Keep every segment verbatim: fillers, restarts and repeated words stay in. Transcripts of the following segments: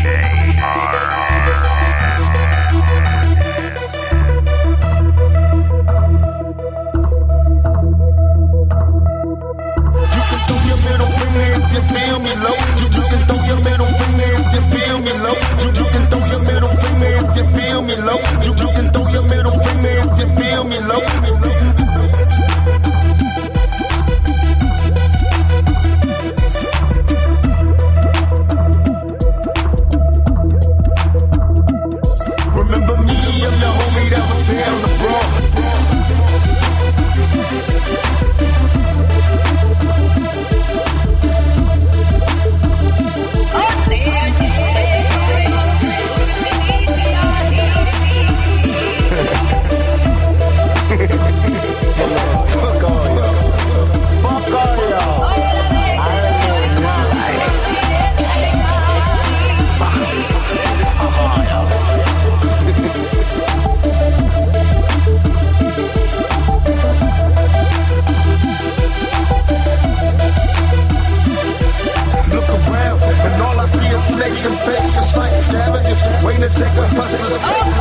Snakes and fakes just like scavengers, waiting to take a hustler's place.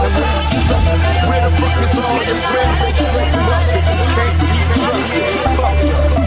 Where the fuck is all your friends? They straight busted, can't be trusted. Fuck you.